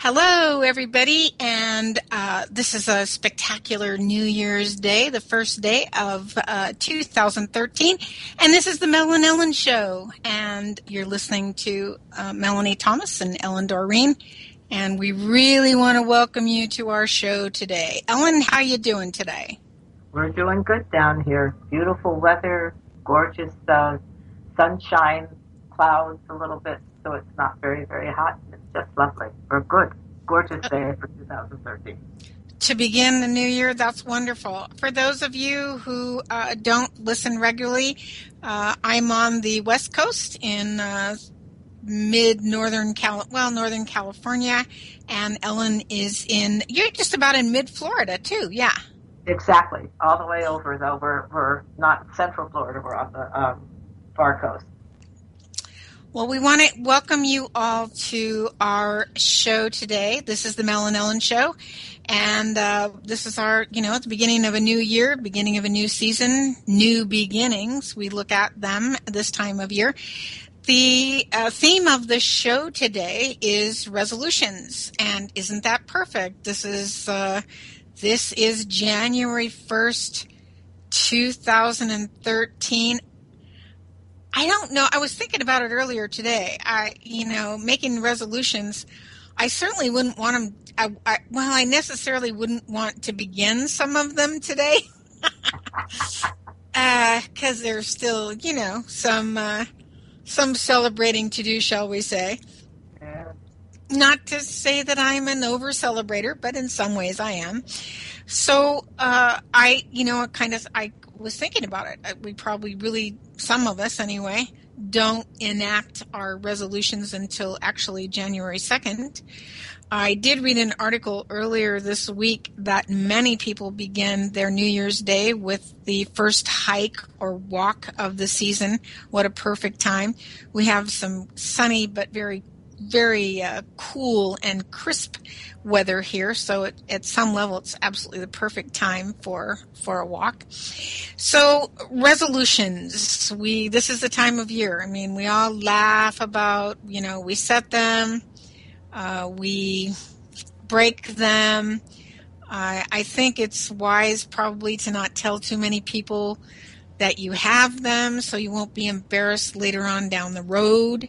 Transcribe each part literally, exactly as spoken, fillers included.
Hello, everybody, and uh, this is a spectacular New Year's Day, the first day of uh, two thousand thirteen, and this is the Mel and Ellen Show, and you're listening to uh, Melanie Thomas and Ellen Doreen, and we really want to welcome you to our show today. Ellen, how you doing today? We're doing good down here. Beautiful weather, gorgeous uh, sunshine, clouds a little bit, so it's not very, very hot. It's just lovely. We're good. Gorgeous day for two thousand thirteen. To begin the new year, that's wonderful. For those of you who uh, don't listen regularly, uh, I'm on the West Coast in uh, mid-northern Cal, well, Northern California, and Ellen is in, you're just about in mid-Florida too, yeah. Exactly. All the way over, though. We're, we're not in Central Florida. We're on the um, far coast. Well, we want to welcome you all to our show today. This is the Mel and Ellen Show, and uh, this is our, you know, it's the beginning of a new year, beginning of a new season, new beginnings. We look at them this time of year. The uh, theme of the show today is resolutions, and isn't that perfect? This is uh, this is January first, two thousand thirteen. I don't know. I was thinking about it earlier today. I, you know, making resolutions, I certainly wouldn't want them. I, I, well, I necessarily wouldn't want to begin some of them today because uh, there's still, you know, some uh, some celebrating to do, shall we say. Yeah. Not to say that I'm an over-celebrator, but in some ways I am. So uh, I, you know, kind of, I was thinking about it. We probably really, some of us anyway, don't enact our resolutions until actually January second. I did read an article earlier this week that many people begin their New Year's Day with the first hike or walk of the season. What a perfect time. We have some sunny but very very uh, cool and crisp weather here, so it, at some level it's absolutely the perfect time for for a walk. So resolutions, we this is the time of year. I mean, we all laugh about, you know, we set them, uh, we break them. I, I think it's wise probably to not tell too many people that you have them, so you won't be embarrassed later on down the road.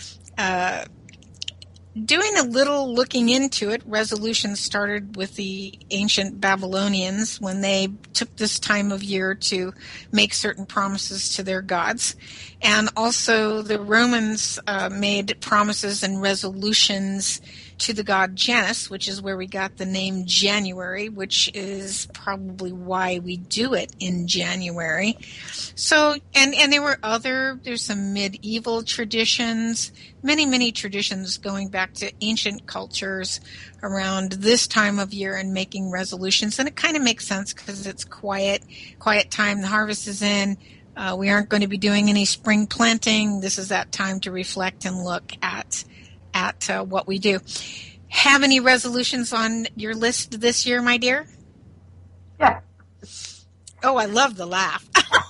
Uh, Doing a little looking into it, resolutions started with the ancient Babylonians when they took this time of year to make certain promises to their gods. And also the Romans uh, made promises and resolutions to the god Janus, which is where we got the name January, which is probably why we do it in January. So, and, and there were other, there's some medieval traditions, many, many traditions going back to ancient cultures around this time of year and making resolutions. And it kind of makes sense because it's quiet, quiet time. The harvest is in. Uh, we aren't going to be doing any spring planting. This is that time to reflect and look at at uh, what we do. Have any resolutions on your list this year, my dear? Yeah. Oh, I love the laugh.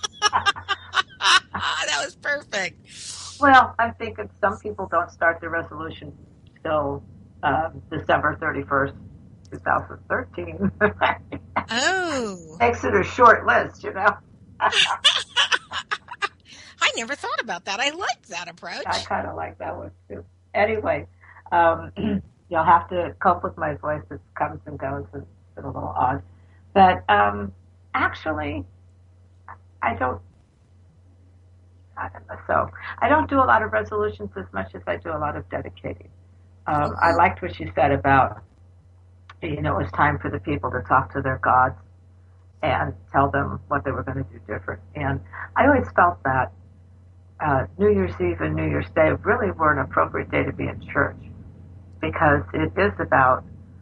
That was perfect. Well, I'm thinking some people don't start their resolution till uh, December thirty-first, twenty thirteen. Oh. Makes it a short list, you know. I never thought about that. I like that approach. I kind of like that one, too. Anyway, um, you'll have to cope with my voice. It comes and goes. It's been a little odd. But um, actually, I don't, I don't know. So I don't do a lot of resolutions as much as I do a lot of dedicating. Um, Okay. I liked what you said about, you know, it's time for the people to talk to their gods and tell them what they were going to do different. And I always felt that Uh, New Year's Eve and New Year's Day really were an appropriate day to be in church because it is about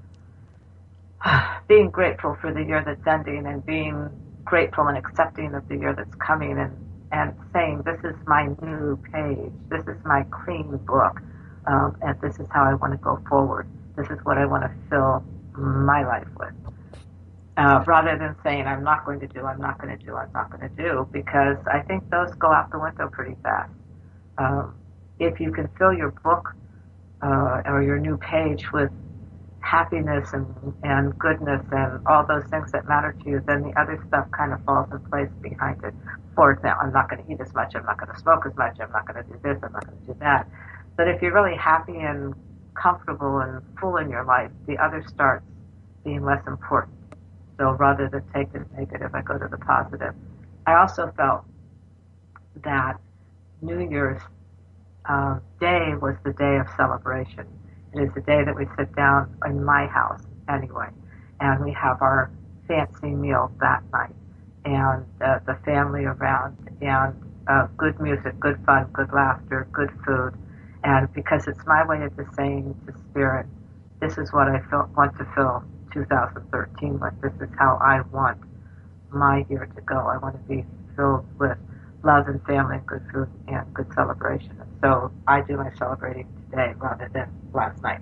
being grateful for the year that's ending and being grateful and accepting of the year that's coming and, and saying, this is my new page, this is my clean book, um, and this is how I want to go forward. This is what I want to fill my life with. Uh, rather than saying, I'm not going to do, I'm not going to do, I'm not going to do, because I think those go out the window pretty fast. Um, if you can fill your book uh, or your new page with happiness and, and goodness and all those things that matter to you, then the other stuff kind of falls in place behind it. For example, I'm not going to eat as much, I'm not going to smoke as much, I'm not going to do this, I'm not going to do that. But if you're really happy and comfortable and full in your life, the other starts being less important. So rather than take the negative, I go to the positive. I also felt that New Year's uh, Day was the day of celebration. It is the day that we sit down in my house anyway, and we have our fancy meal that night, and uh, the family around, and uh, good music, good fun, good laughter, good food. And because it's my way of just saying to Spirit, this is what I feel, want to fill two thousand thirteen with. This is how I want my year to go. I want to be filled with love and family and good food and good celebration. And so I do my celebrating today rather than last night.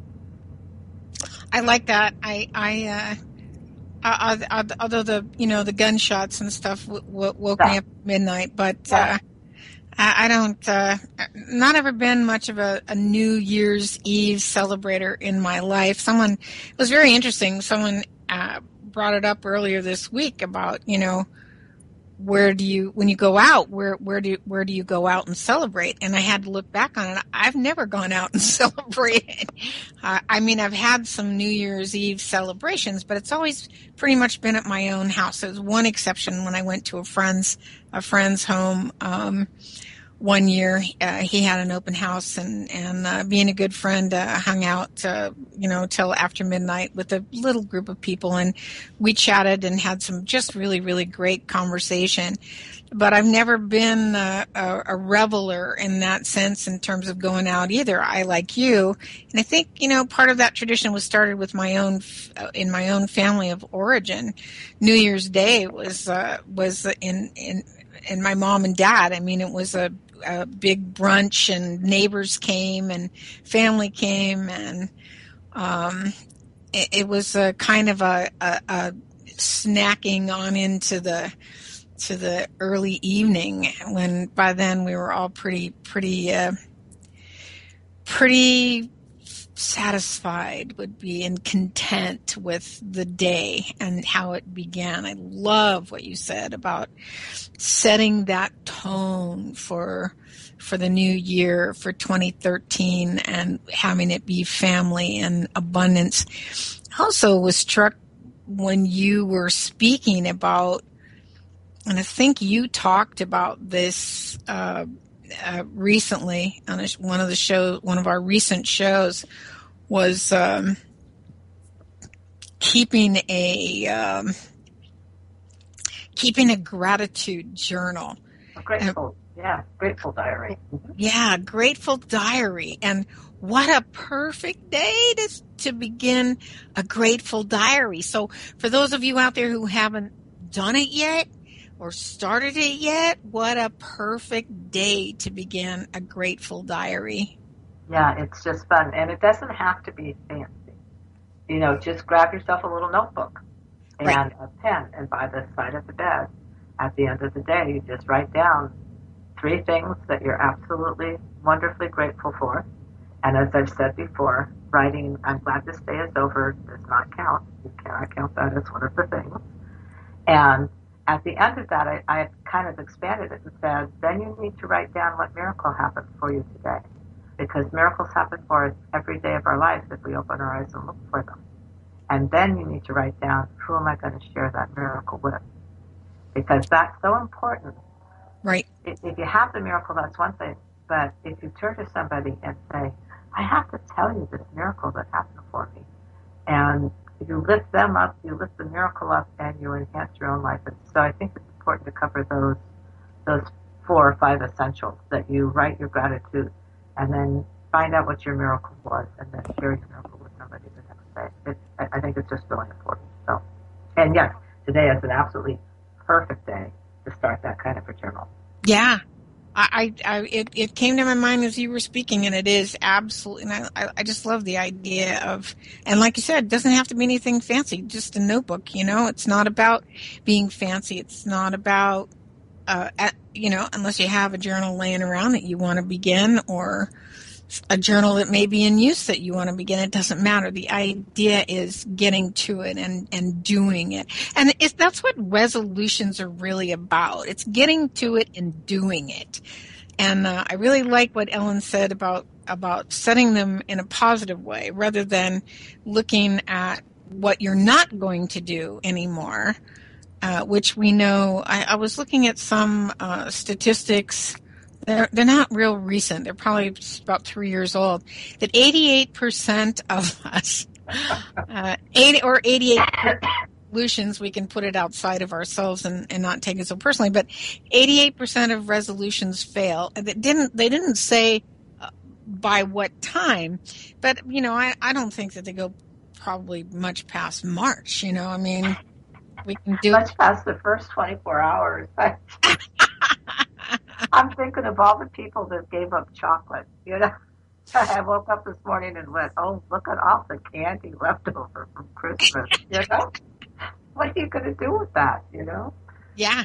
I like that. I, I, uh, I, I, although the, you know, the gunshots and stuff w- w- woke yeah. me up at midnight, but, yeah. uh, I, I don't, uh, not ever been much of a, a New Year's Eve celebrator in my life. Someone, it was very interesting. Someone, uh, brought it up earlier this week about, you know, where do you, when you go out, where, where do you, where do you go out and celebrate? And I had to look back on it. I've never gone out and celebrated. Uh, I mean, I've had some New Year's Eve celebrations, but it's always pretty much been at my own house. There's one exception when I went to a friend's, a friend's home, um, one year. Uh, he had an open house, and, and, uh, being a good friend, uh, hung out, uh, you know, till after midnight with a little group of people, and we chatted and had some just really, really great conversation. But I've never been a, a, a reveler in that sense in terms of going out either. I, like you, and I think, you know, part of that tradition was started with my own, in my own family of origin. New Year's Day was, uh, was in, in, and my mom and dad. I mean, it was a, a big brunch, and neighbors came and family came, and um, it, it was a kind of a, a, a snacking on into the to the early evening, when by then we were all pretty pretty uh, pretty satisfied would be and content with the day and how it began. I love what you said about setting that tone for for the new year, for twenty thirteen, and having it be family and abundance. I also was struck when you were speaking about, and I think you talked about this uh, uh, recently on a, one of the shows, one of our recent shows, was um, keeping a um, keeping a gratitude journal. Grateful, uh, yeah, grateful diary. Yeah, grateful diary. And what a perfect day to to begin a grateful diary. So for those of you out there who haven't done it yet or started it yet, what a perfect day to begin a grateful diary. Yeah, it's just fun. And it doesn't have to be fancy. You know, just grab yourself a little notebook and right. a pen, and by the side of the bed, at the end of the day, you just write down three things that you're absolutely wonderfully grateful for. And as I've said before, writing, I'm glad this day is over, does not count. You cannot count that as one of the things. And at the end of that, I, I kind of expanded it and said, then you need to write down what miracle happened for you today. Because miracles happen for us every day of our lives if we open our eyes and look for them. And then you need to write down, who am I going to share that miracle with? Because that's so important. Right. If, if you have the miracle, that's one thing. But if you turn to somebody and say, I have to tell you this miracle that happened for me. And you lift them up, you lift the miracle up, and you enhance your own life. And so I think it's important to cover those those four or five essentials, that you write your gratitude and then find out what your miracle was, and then share your miracle with somebody the next day. It, I think it's just really important. So, and yes, today is an absolutely perfect day to start that kind of a journal. Yeah, I, I, it, it came to my mind as you were speaking, and it is absolutely. And I, I just love the idea of, and like you said, it doesn't have to be anything fancy. Just a notebook. You know, it's not about being fancy. It's not about. Uh, at, you know, unless you have a journal laying around that you want to begin, or a journal that may be in use that you want to begin. It doesn't matter. The idea is getting to it and, and doing it. And it's, that's what resolutions are really about. It's getting to it and doing it. And uh, I really like what Ellen said about, about setting them in a positive way rather than looking at what you're not going to do anymore, uh, which we know. I, I was looking at some uh, statistics. They're, they're not real recent. They're probably about three years old. That eighty-eight percent of us, uh, eighty or eighty-eight resolutions, we can put it outside of ourselves and, and not take it so personally, but eighty-eight percent of resolutions fail. And it didn't, they didn't say uh, by what time, but, you know, I, I don't think that they go probably much past March, you know, I mean, we can do much past the first twenty-four hours. I'm thinking of all the people that gave up chocolate, you know. I woke up this morning and went, oh, look at all the candy left over from Christmas, you know. What are you going to do with that, you know? Yeah.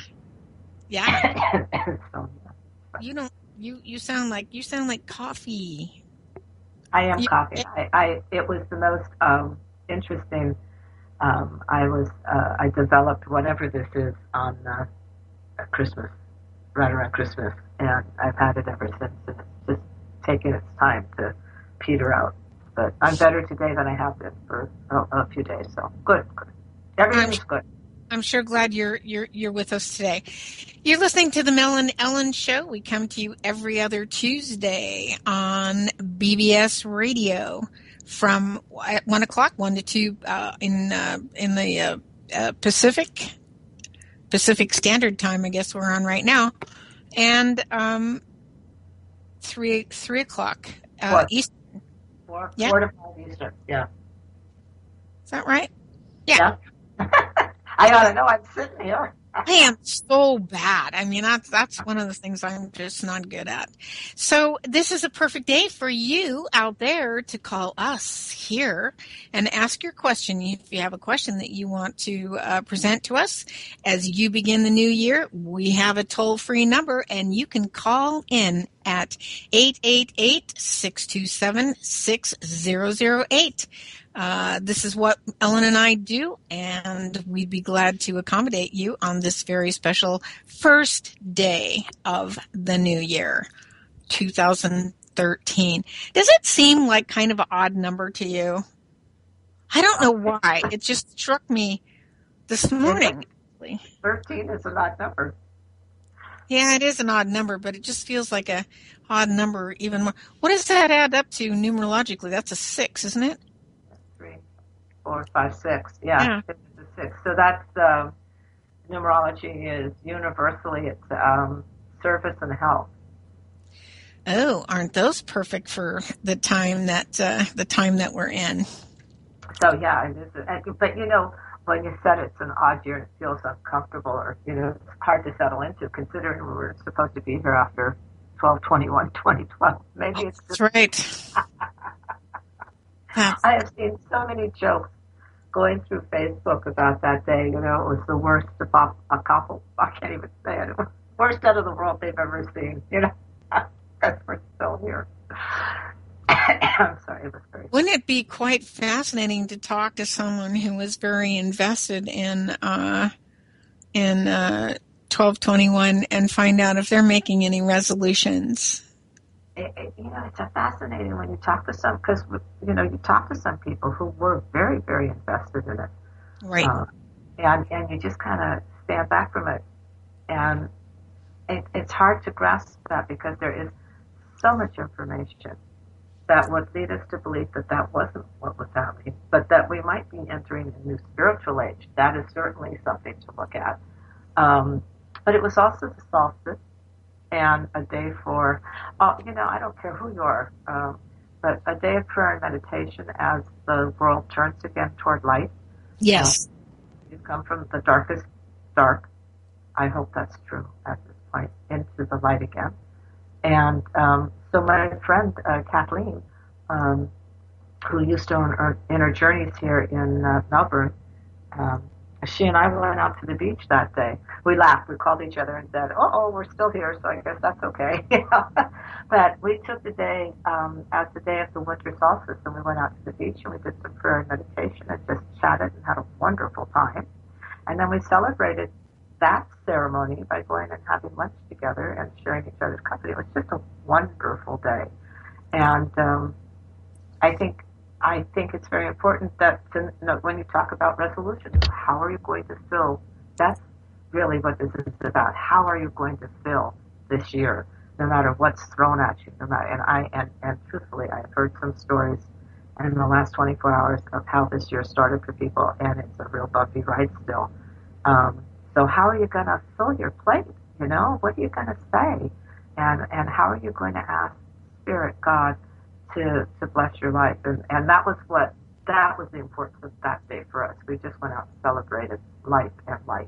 Yeah. So, yeah. You don't, you, you sound like, you sound like coffee. I am you, coffee. It, I, I, it was the most um, interesting. Um, I was, uh, I developed whatever this is on uh, Christmas, right around Christmas, and I've had it ever since. And it's just taken its time to peter out. But I'm better today than I have been for a, a few days. So good, good. Everything's I'm, good. I'm sure glad you're you're you're with us today. You're listening to the Mel and Ellen Show. We come to you every other Tuesday on B B S Radio from at one o'clock, one to two uh, in uh, in the uh, uh, Pacific Pacific Standard Time. I guess we're on right now, and um, three three o'clock uh, Eastern. Four, yeah. four to five Eastern. Yeah. Is that right? Yeah. yeah. I ought to know. I'm sitting here. I am so bad. I mean, that's, that's one of the things I'm just not good at. So this is a perfect day for you out there to call us here and ask your question. If you have a question that you want to uh, present to us as you begin the new year, we have a toll-free number and you can call in at eight eight eight, six two seven, six zero zero eight. Uh, this is what Ellen and I do, and we'd be glad to accommodate you on this very special first day of the new year, two thousand thirteen. Does it seem like kind of an odd number to you? I don't know why. It just struck me this morning. thirteen is an odd number. Yeah, it is an odd number, but it just feels like a odd number even more. What does that add up to numerologically? That's a six, isn't it? Four, five, six. Yeah, yeah. It's a six. So that's um, numerology is universally it's um, service and health. Oh, aren't those perfect for the time that uh, the time that we're in? So yeah, it is. But you know, when you said it's an odd year, and it feels uncomfortable, or you know, it's hard to settle into, considering we were supposed to be here after twelve twenty-one twenty twelve. Maybe oh, it's that's just, right. I have seen so many jokes going through Facebook about that day. You know, it was the worst of a couple. I can't even say it. It was the worst out of the world they've ever seen. You know, because we're still here. I'm sorry, it was very. Wouldn't it be quite fascinating to talk to someone who was very invested in uh, in uh, twelve twenty-one and find out if they're making any resolutions? It, it, you know, it's a fascinating when you talk to some, because, you know, you talk to some people who were very, very invested in it. Right. Um, and, and you just kind of stand back from it. And it, it's hard to grasp that because there is so much information that would lead us to believe that that wasn't what was happening, but that we might be entering a new spiritual age. That is certainly something to look at. Um, but it was also the solstice. And a day for, oh, you know, I don't care who you are, um, but a day of prayer and meditation as the world turns again toward light. Yes. Uh, you've come from the darkest dark. I hope that's true at this point, into the light again. And um, so my friend uh, Kathleen, um, who used to own Inner Journeys here in uh, Melbourne, um, she and I went out to the beach that day. We laughed. We called each other and said, "Oh, oh, we're still here, so I guess that's okay." You know? But we took the day um, as the day of the winter solstice, and we went out to the beach and we did some prayer and meditation and just chatted and had a wonderful time. And then we celebrated that ceremony by going and having lunch together and sharing each other's company. It was just a wonderful day, and um, I think. I think it's very important that to, you know, when you talk about resolutions, how are you going to fill? That's really what this is about. How are you going to fill this year, no matter what's thrown at you? No matter, and I and, and truthfully, I've heard some stories in the last twenty-four hours of how this year started for people, and it's a real bumpy ride still. Um, so how are you going to fill your plate? You know, what are you going to say, and and how are you going to ask Spirit, God, to, to bless your life? And, and that was what, that was the importance of that day for us. We just went out and celebrated life and light.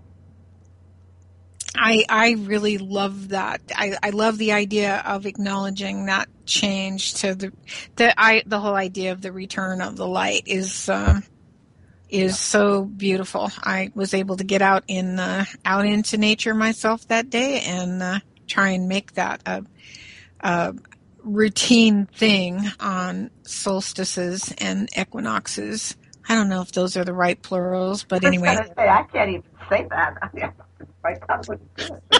I, I really love that. I, I love the idea of acknowledging that change to the, the, I, the whole idea of the return of the light is, um, is so beautiful. I was able to get out in, uh, out into nature myself that day and, uh, try and make that a, a routine thing on solstices and equinoxes. I don't know if those are the right plurals, but anyway. I was gonna say, I can't even say that. I mean, my tongue wouldn't do it.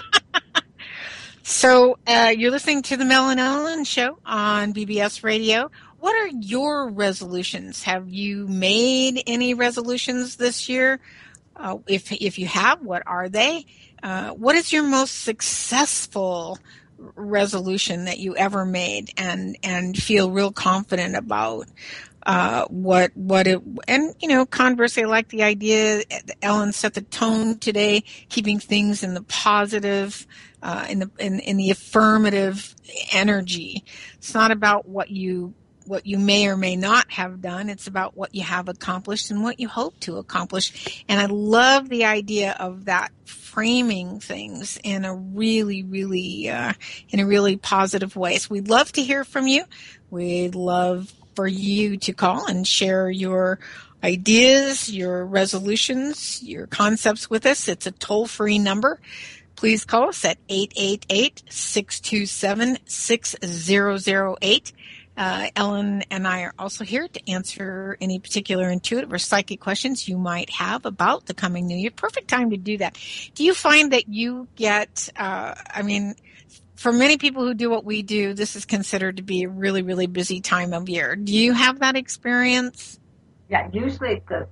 So uh, you're listening to the Mel and Ellen Show on B B S Radio. What are your resolutions? Have you made any resolutions this year? Uh, if if you have, what are they? Uh, what is your most successful resolution that you ever made and and feel real confident about uh what what it and you know conversely, I like the idea Ellen set the tone today, keeping things in the positive, uh in the in, in the affirmative energy. It's not about what you what you may or may not have done. It's about what you have accomplished and what you hope to accomplish. And I love the idea of that, framing things in a really, really, uh, in a really positive way. So we'd love to hear from you. We'd love for you to call and share your ideas, your resolutions, your concepts with us. It's a toll-free number. Please call us at eight eight eight, six two seven, six zero zero eight. Uh, Ellen and I are also here to answer any particular intuitive or psychic questions you might have about the coming new year. Perfect time to do that. Do you find that you get, uh, I mean, for many people who do what we do, this is considered to be a really, really busy time of year. Do you have that experience? Yeah, usually, the,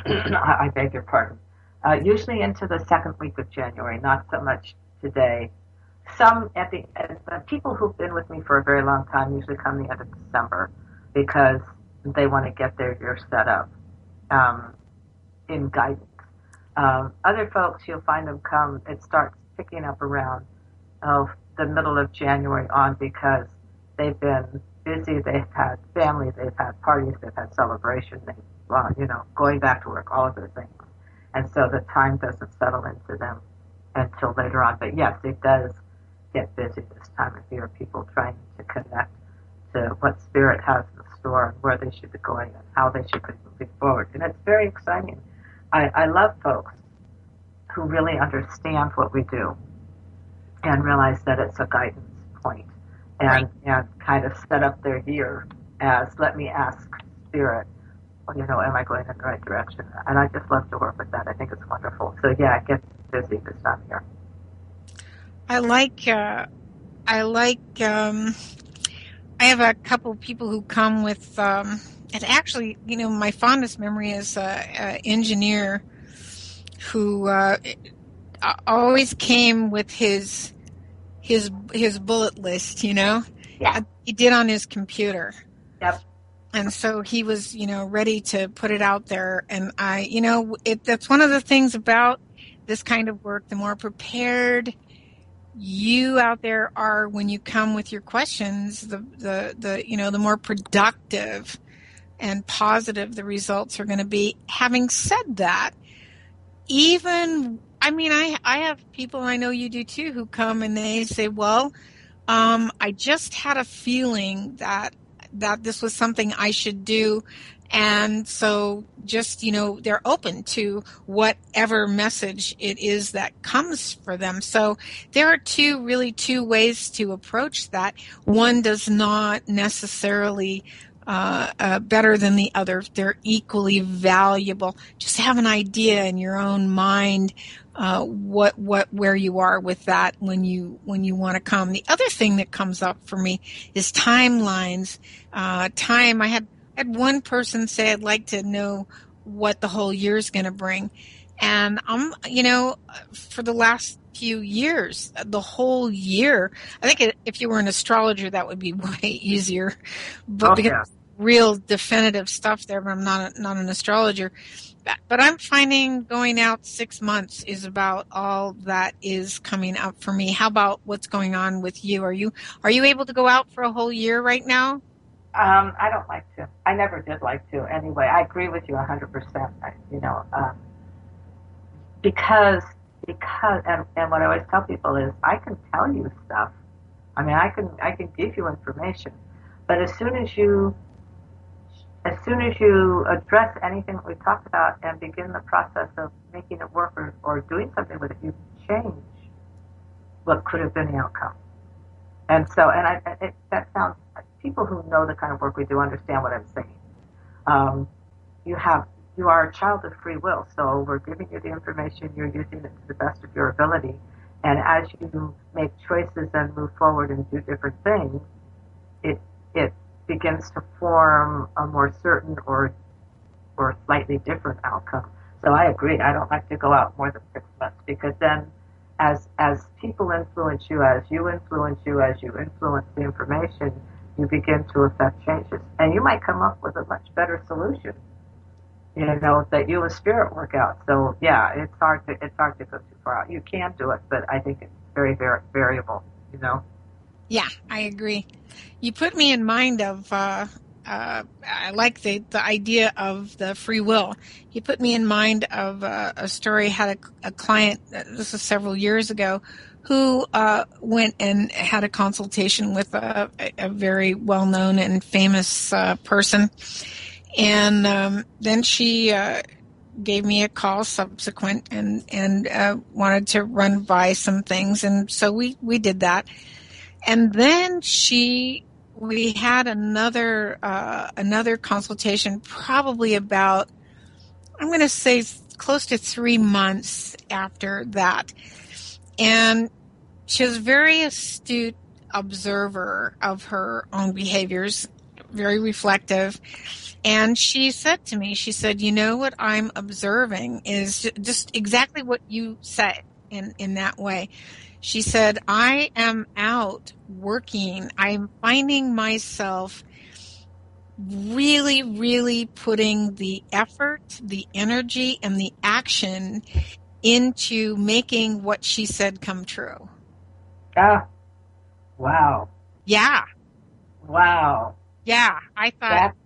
I beg your pardon, uh, usually into the second week of January, not so much today. Some at the uh, people who've been with me for a very long time usually come the end of December because they want to get their year set up um, in guidance. Um, other folks, you'll find them come, it starts picking up around oh, the middle of January on because they've been busy, they've had family, they've had parties, they've had celebration, they've, well, you know, going back to work, all of those things. And so the time doesn't settle into them until later on. But yes, it does get busy this time of year, people trying to connect to what Spirit has in store and where they should be going and how they should be moving forward. And it's very exciting. I, I love folks who really understand what we do and realize that it's a guidance point and, right. and kind of set up their year as, let me ask Spirit, well, you know, am I going in the right direction? And I just love to work with that. I think it's wonderful. So yeah, it gets busy this time of year. I like, uh, I like, um, I have a couple of people who come with, um, and actually, you know, my fondest memory is an engineer who, uh, always came with his, his, his bullet list, you know, yeah. He did on his computer. Yep. And so he was, you know, ready to put it out there. And I, you know, it, that's one of the things about this kind of work, the more prepared you out there are when you come with your questions, the, the, the, you know, the more productive and positive the results are going to be. Having said that, even, I mean, I, I have people, I know you do too, who come and they say, well, um, I just had a feeling that, that this was something I should do. And so just, you know, they're open to whatever message it is that comes for them. So there are two, really two ways to approach that. One does not necessarily uh, uh, better than the other. They're equally valuable. Just have an idea in your own mind uh, what what where you are with that when you when you want to come. The other thing that comes up for me is timelines. Uh, time. I had had one person say, I'd like to know what the whole year is going to bring. And I'm, you know, for the last few years, the whole year, I think if you were an astrologer, that would be way easier. But Oh, because yeah. real definitive stuff there, but I'm not, a, not an astrologer. But I'm finding going out six months is about all that is coming up for me. How about what's going on with you? Are you, are you able to go out for a whole year right now? Um, I don't like to. I never did like to. Anyway, I agree with you one hundred percent. I, you know, um, because because and, and what I always tell people is I can tell you stuff. I mean, I can I can give you information, but as soon as you as soon as you address anything that we talked about and begin the process of making it work or, or doing something with it, you change what could have been the outcome. And so, and I, it, that sounds, people who know the kind of work we do understand what I'm saying. Um, you have, you are a child of free will, so we're giving you the information, you're using it to the best of your ability, and as you make choices and move forward and do different things, it it begins to form a more certain or or slightly different outcome. So I agree. I don't like to go out more than six months because then as as people influence you, as you influence you, as you influence the information, you begin to affect changes. And you might come up with a much better solution, you know, that you and spirit work out. So yeah, it's hard to it's hard to go too far out. You can do it, but I think it's very, very variable, you know. Yeah, I agree. You put me in mind of, uh, uh, I like the, the idea of the free will. You put me in mind of uh, a story. I had a, a client, this was several years ago, who uh, went and had a consultation with a, a very well-known and famous uh, person. And um, then she uh, gave me a call subsequent and, and uh, wanted to run by some things. And so we, we did that. And then she, we had another, uh, another consultation probably about, I'm going to say close to three months after that. And she was a very astute observer of her own behaviors, very reflective. And she said to me, she said, you know what I'm observing is just exactly what you said in, in that way. She said, I am out working. I'm finding myself really, really putting the effort, the energy, and the action into making what she said come true. Ah, wow. Yeah. Wow. Yeah. I thought that,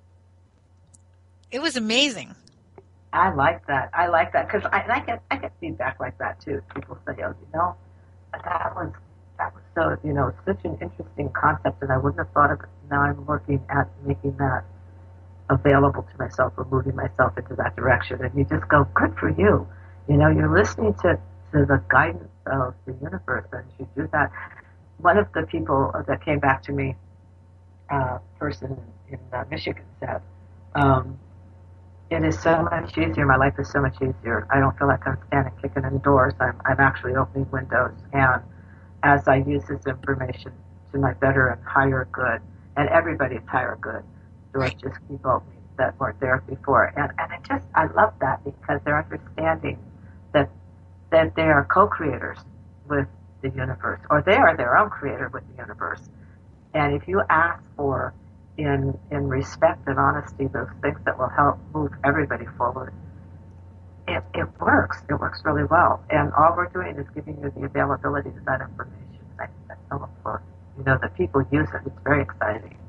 it was amazing. I like that. I like that because I, I get I get feedback like that too. People say, oh, you know, that was that was so, you know, such an interesting concept, and I wouldn't have thought of it. Now I'm working at making that available to myself or moving myself into that direction. And you just go, good for you. You know, you're listening to, to the guidance of the universe, and you do that. One of the people that came back to me, uh, person in uh, Michigan said, um, it is so much easier. My life is so much easier. I don't feel like I'm standing kicking in doors. I'm, I'm actually opening windows. And as I use this information to my better and higher good, and everybody's higher good, doors just keep opening that weren't there before. And, and I just, I love that because they're understanding that, that they are co-creators with the universe, or they are their own creator with the universe. And if you ask for in in respect and honesty those things that will help move everybody forward, it, it works. It works really well. And all we're doing is giving you the availability to that information. I think that's so important. You know, that people use it. It's very exciting.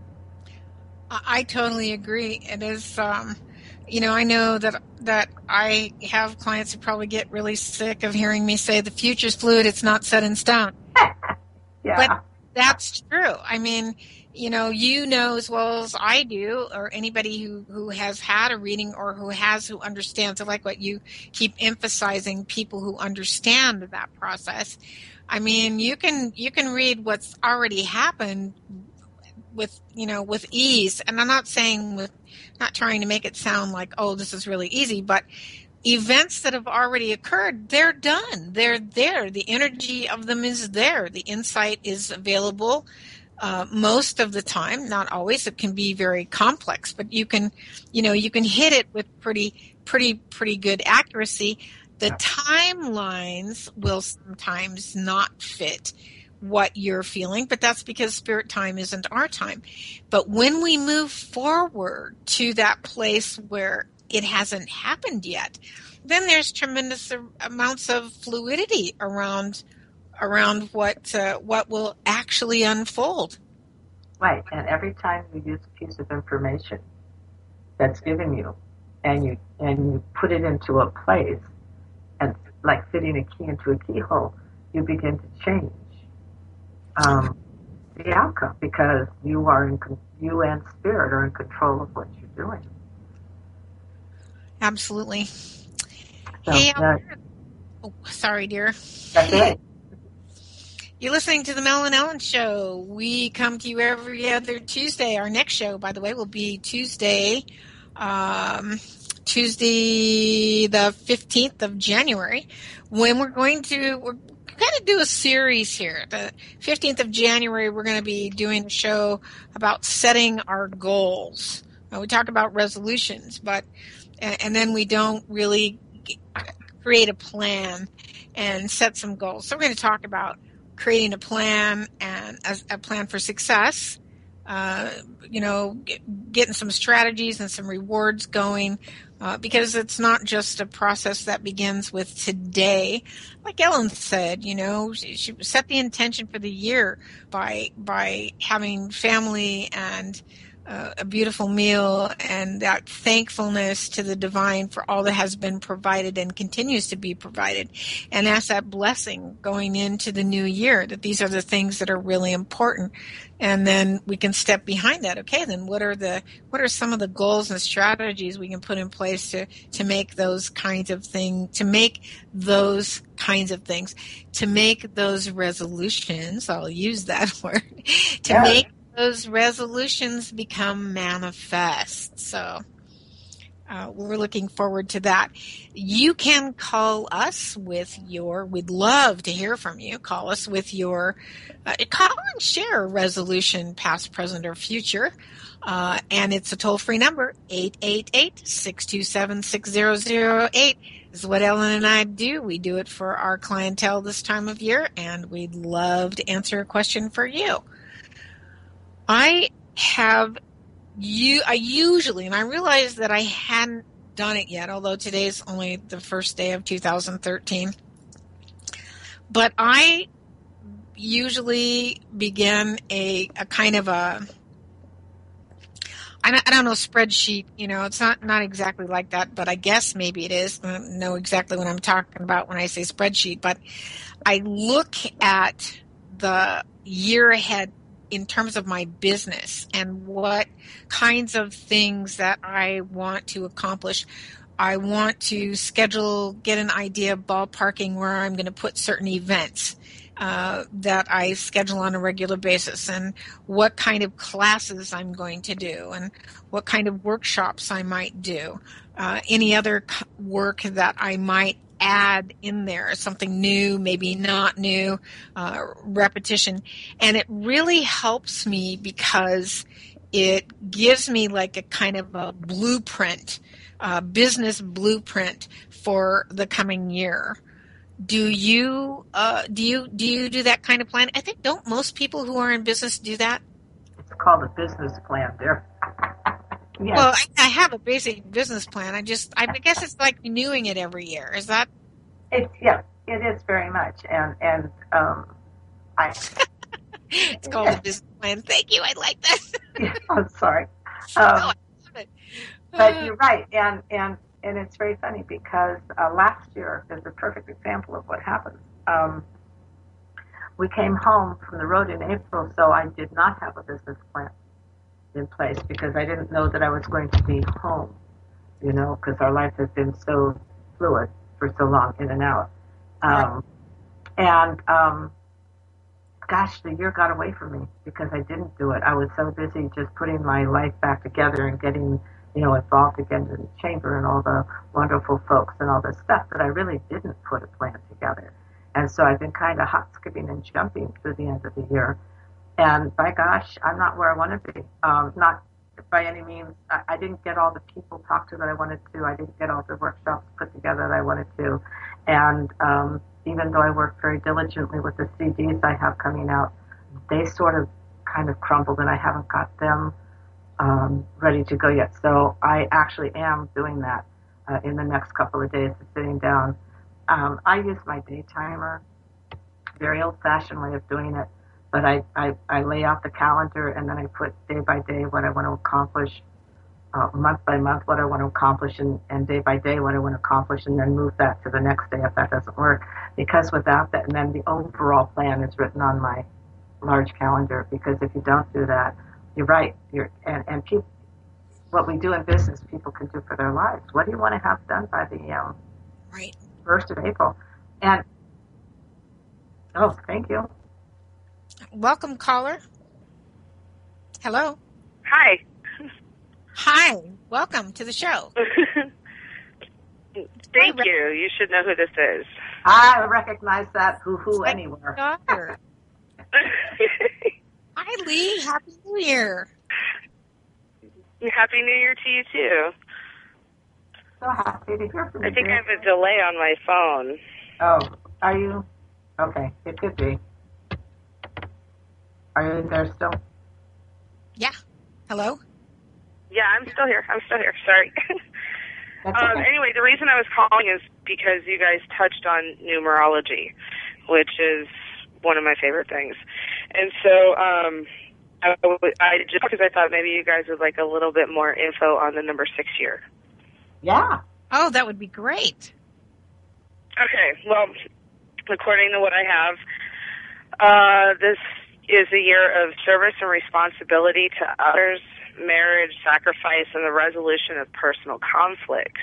I totally agree. It is, um, you know, I know that that I have clients who probably get really sick of hearing me say the future's fluid, it's not set in stone. Yeah. But that's true. I mean, you know, you know as well as I do, or anybody who, who has had a reading or who has, who understands. I like what you keep emphasizing, people who understand that process. I mean, you can, you can read what's already happened with, you know, with ease. And I'm not saying with, not trying to make it sound like, oh, this is really easy, but events that have already occurred, they're done. They're there. The energy of them is there. The insight is available. Uh, most of the time, not always. It can be very complex, but you can, you know, you can hit it with pretty, pretty, pretty good accuracy. The timelines will sometimes not fit what you're feeling, but that's because spirit time isn't our time. But when we move forward to that place where it hasn't happened yet, then there's tremendous amounts of fluidity around around what uh, what will actually unfold. Right, and every time you use a piece of information that's given you, and you and you put it into a place, and like fitting a key into a keyhole, you begin to change um, the outcome, because you are in you and spirit are in control of what you're doing. Absolutely. So, hey, yeah. oh, sorry, dear. That's right. You're listening to the Mel and Ellen Show. We come to you every other Tuesday. Our next show, by the way, will be Tuesday, um, Tuesday the fifteenth of January, when we're going to we're going to do a series here. The fifteenth of January, we're going to be doing a show about setting our goals. Now, we talk about resolutions, but and then we don't really create a plan and set some goals. So we're going to talk about creating a plan and a, a plan for success, uh, you know, get, getting some strategies and some rewards going, uh, because it's not just a process that begins with today. Like Ellen said, you know, she, she set the intention for the year by by having family and Uh, a beautiful meal, and that thankfulness to the divine for all that has been provided and continues to be provided. And that's that blessing going into the new year, that these are the things that are really important. And then we can step behind that. Okay, then what are the what are some of the goals and strategies we can put in place to, to make those kinds of things, to make those kinds of things, to make those resolutions, I'll use that word, to Yeah. make those resolutions become manifest. So uh, we're looking forward to that. You can call us with your, we'd love to hear from you. Call us with your, uh, call and share a resolution, past, present, or future. Uh, and it's a toll-free number, eight eight eight, six two seven, six zero zero eight. This is what Ellen and I do. We do it for our clientele this time of year, and we'd love to answer a question for you. I have you. I usually, and I realize that I hadn't done it yet, although today's only the first day of two thousand thirteen. But I usually begin a, a kind of a, I don't, I don't know, spreadsheet. You know, it's not, not exactly like that, but I guess maybe it is. I don't know exactly what I'm talking about when I say spreadsheet, but I look at the year ahead in terms of my business and what kinds of things that I want to accomplish. I want to schedule, get an idea of ballparking where I'm going to put certain events uh, that I schedule on a regular basis, and what kind of classes I'm going to do, and what kind of workshops I might do, uh, any other work that I might add in there, something new, maybe not new, uh, repetition. And it really helps me because it gives me like a kind of a blueprint, uh, business blueprint for the coming year. Do you, uh, do you, do you do that kind of plan? I think, don't most people who are in business do that? It's called a business plan, dear. Yes. Well, I, I have a basic business plan. I just, I guess it's like renewing it every year. Is that? It's, yeah, it is very much. And, and, um, I. It's called a business plan. Thank you. I like that. Yeah, I'm sorry. Oh, Um, I love it. but you're right. And, and, and it's very funny because, uh, last year is a perfect example of what happens. Um, we came home from the road in April, so I did not have a business plan in place because I didn't know that I was going to be home, you know, because our life has been so fluid for so long, in and out. Um, and, um, gosh, the year got away from me because I didn't do it. I was so busy just putting my life back together and getting, you know, involved again in the chamber and all the wonderful folks and all this stuff that I really didn't put a plan together. And so I've been kind of hop, skipping, and jumping through the end of the year. And by gosh, I'm not where I want to be. Um, not by any means. I, I didn't get all the people talked to that I wanted to. I didn't get all the workshops put together that I wanted to. And um, even though I work very diligently with the C Ds I have coming out, they sort of kind of crumbled, and I haven't got them um, ready to go yet. So I actually am doing that uh, in the next couple of days, sitting down. Um, I use my day timer, very old-fashioned way of doing it, but I, I, I lay out the calendar, and then I put day by day what I want to accomplish, uh, month by month what I want to accomplish, and, and day by day what I want to accomplish, and then move that to the next day if that doesn't work. Because without that, and then the overall plan is written on my large calendar, because if you don't do that, you're right. You're, and, and people, what we do in business, people can do for their lives. What do you want to have done by the um, right. first of April? And, oh, thank you. Welcome, caller. Hello. Hi. Hi. Welcome to the show. Thank you. You should know who this is. I recognize that hoo-hoo anywhere. Daughter. Hi, Lee. Happy New Year. Happy New Year to you, too. So happy to hear from you. I think I have a delay on my phone. Oh, are you? Okay, it could be. Are you there still? Yeah. Hello? Yeah, I'm still here. I'm still here. Sorry. That's um, okay. Anyway, the reason I was calling is because you guys touched on numerology, which is one of my favorite things. And so um, I, I just because I thought maybe you guys would like a little bit more info on the number six year. Yeah. Oh, that would be great. Okay. Well, according to what I have, uh, this is a year of service and responsibility to others, marriage, sacrifice, and the resolution of personal conflicts.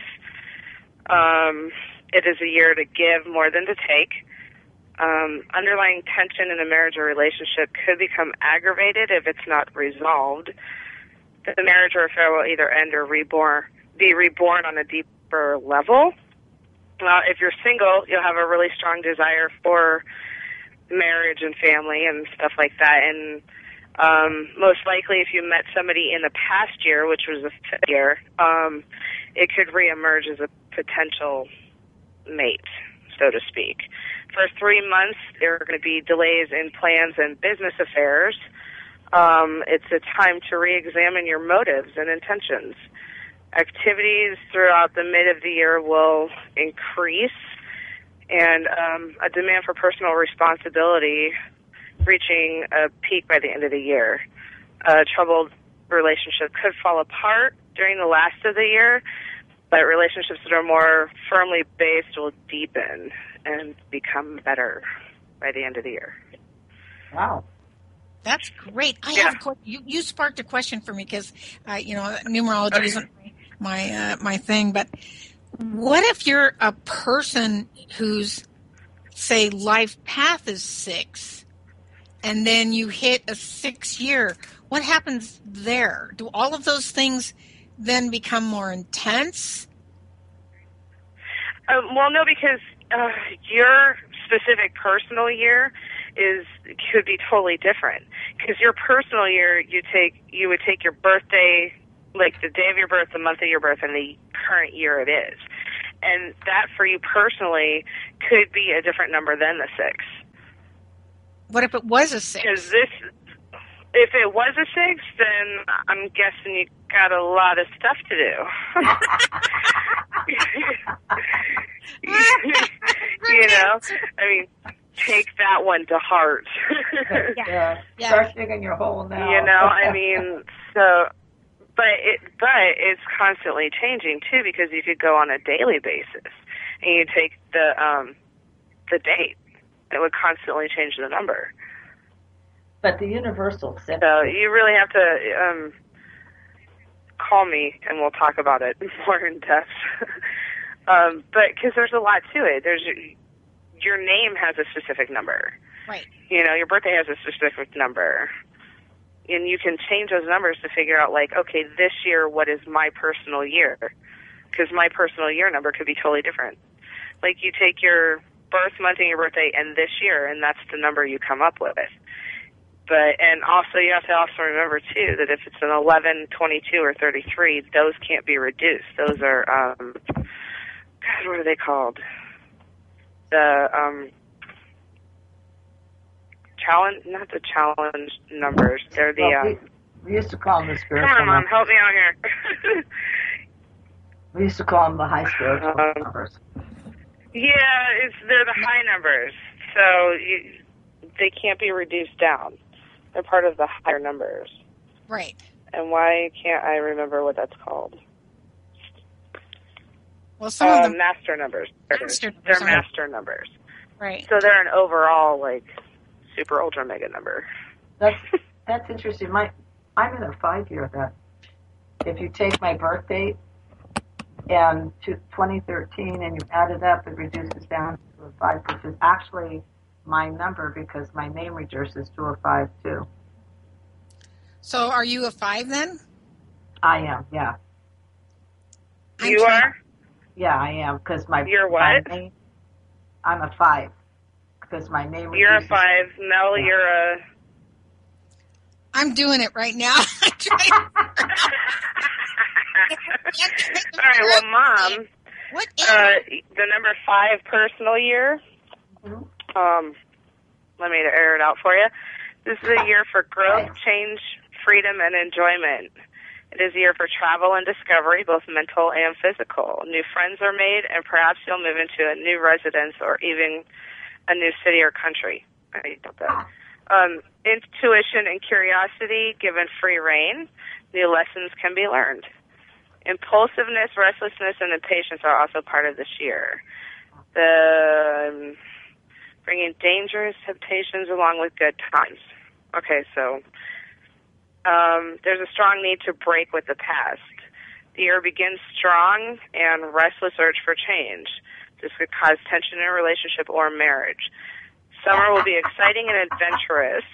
Um, it is a year to give more than to take. Um, underlying tension in a marriage or relationship could become aggravated if it's not resolved. The marriage or affair will either end or reborn, be reborn on a deeper level. Uh, if you're single, you'll have a really strong desire for marriage and family and stuff like that. And um, most likely, if you met somebody in the past year, which was a fifth year, um, it could reemerge as a potential mate, so to speak. For three months, there are going to be delays in plans and business affairs. Um, it's a time to re-examine your motives and intentions. Activities throughout the mid of the year will increase, and um, a demand for personal responsibility reaching a peak by the end of the year. A troubled relationship could fall apart during the last of the year, but relationships that are more firmly based will deepen and become better by the end of the year. Wow. That's great. I Yeah. have a question. You, you sparked a question for me because, uh, you know, numerology isn't my uh, my thing. But what if you're a person whose, say, life path is six, and then you hit a six year? What happens there? Do all of those things then become more intense? Um, well, no, because uh, your specific personal year is could be totally different. Because your personal year, you take you would take your birthday, like the day of your birth, the month of your birth, and the current year it is, and that for you personally could be a different number than the six. What if it was a six? Because this, if it was a six, then I'm guessing you got a lot of stuff to do. You know, I mean, take that one to heart. Yeah. Yeah. Start digging your hole now. You know, I mean, so, but it, but it's constantly changing too, because you could go on a daily basis and you take the um, the date it would constantly change the number. But the universal sense. So you really have to um, call me and we'll talk about it more in depth. um, but because there's a lot to it. There's your name has a specific number. Right. You know, your birthday has a specific number. And you can change those numbers to figure out, like, okay, this year, what is my personal year? Because my personal year number could be totally different. Like, you take your birth month and your birthday and this year, and that's the number you come up with. But, and also, you have to also remember, too, that if it's an eleven, twenty-two, or thirty-three, those can't be reduced. Those are, um, God, what are they called? The, um... challenge, not the challenge numbers. They're the. Well, um, we, we used to call them the spiritual. Come on, Mom, numbers. help me out here. We used to call them the high spiritual um, numbers. Yeah, it's they're the high numbers, so you, they can't be reduced down. They're part of the higher numbers. Right. And why can't I remember what that's called? Well, some uh, of them master numbers. Master numbers, They're sorry. master numbers. Right. So they're an overall like super ultra mega number. That's that's interesting. My I'm in a five year then. If you take my birth date and to twenty thirteen and you add it up, it reduces down to a five, which is actually my number because my name reduces to a five too. So are you a five then? I am, yeah, I'm You trying- are? yeah, I am because my You're my what? name, I'm a five because my name. You're a reduces- five. Mel, Yeah. you're a. I'm doing it right now. I'm trying- All right, well, Mom, What is uh, the number five personal year, Mhm. um, let me air it out for you. This is a year for growth, change, freedom, and enjoyment. It is a year for travel and discovery, both mental and physical. New friends are made, and perhaps you'll move into a new residence or even a new city or country. I got that. Um, intuition and curiosity given free rein. New lessons can be learned. Impulsiveness, restlessness, and impatience are also part of this year. The um, bringing dangerous temptations along with good times. Okay, so um, there's a strong need to break with the past. The year begins strong and restless urge for change. This could cause tension in a relationship or marriage. Summer will be exciting and adventurous.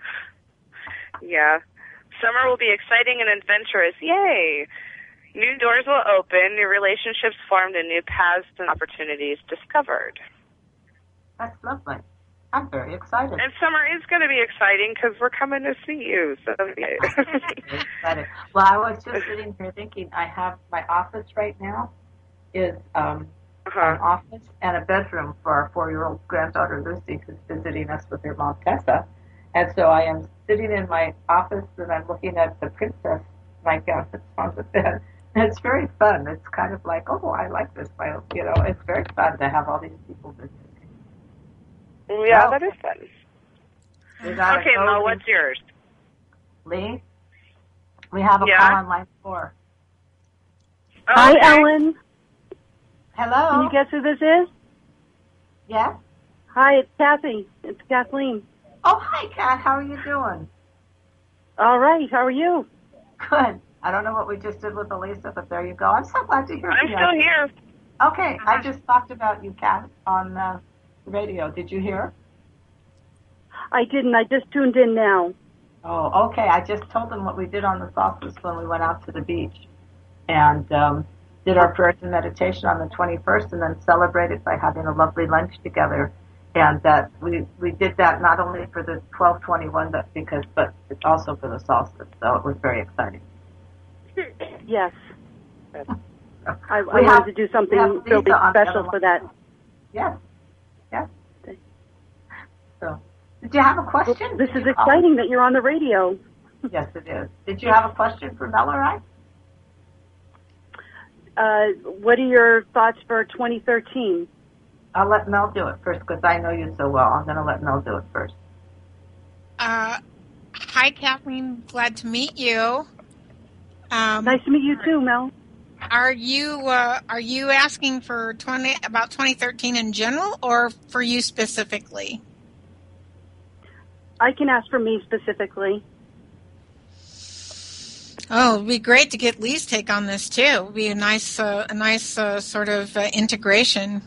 Yeah. Summer will be exciting and adventurous. Yay! New doors will open, new relationships formed, and new paths and opportunities discovered. That's lovely. I'm very excited. And summer is going to be exciting because we're coming to see you. So, yeah. Very excited. Well, I was just sitting here thinking I have my office right now is um, uh-huh. an office and a bedroom for our four-year-old granddaughter Lucy, who's visiting us with her mom Tessa. And so I am sitting in my office and I'm looking at the princess nightgown that's on the bed. And it's very fun. It's kind of like, oh, I like this. I, you know, it's very fun to have all these people visiting. Yeah, Well, that is fun. we got Okay, a Mo, cozy- what's yours? Lee, we have a Yeah? call on line four. Oh, Hi, okay. Ellen. Hello. Can you guess who this is? Yes. Hi, it's Kathy. It's Kathleen. Oh, hi, Kat. How are you doing? All right. How are you? Good. I don't know what we just did with Elisa, but there you go. I'm so glad to hear I'm from you. still here. Okay, I just talked about you, Kat, on uh, the radio. Did you hear? I didn't. I just tuned in now. Oh, okay. I just told them what we did on the solstice when we went out to the beach and um, did our prayers and meditation on the twenty-first and then celebrated by having a lovely lunch together. And that we we did that not only for the twelve twenty-one, but because but also for the solstice. So it was very exciting. Yes. I, I We wanted have- to do we something have Lisa really on the special other for line. that. Yes. Yes. So, did you have a question? This Did is you call? exciting that you're on the radio. Yes, it is. Did you have a question for Mel or I? Uh, what are your thoughts for twenty thirteen? I'll let Mel do it first because I know you so well. I'm going to let Mel do it first. Uh, hi, Kathleen. Glad to meet you. Um, Nice to meet you too, Mel. Are you uh, are you asking for twenty about twenty thirteen in general, or for you specifically? I can ask for me specifically. Oh, it'd be great to get Lee's take on this too. It'd be a nice, uh, a nice uh, sort of uh, integration.